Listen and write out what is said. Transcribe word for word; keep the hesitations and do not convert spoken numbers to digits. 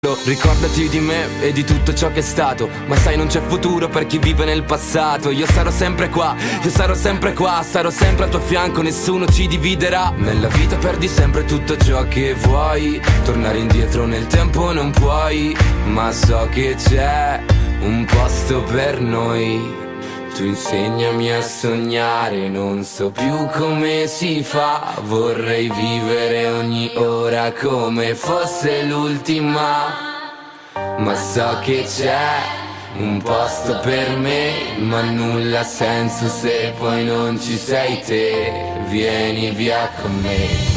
Ricordati di me e di tutto ciò che è stato, ma sai non c'è futuro per chi vive nel passato. Io sarò sempre qua, io sarò sempre qua, sarò sempre al tuo fianco, nessuno ci dividerà. Nella vita perdi sempre tutto ciò che vuoi, tornare indietro nel tempo non puoi, ma so che c'è un posto per noi. Tu insegnami a sognare, non so più come si fa, vorrei vivere ogni ora come fosse l'ultima, ma so che c'è un posto per me, ma nulla ha senso se poi non ci sei te, vieni via con me.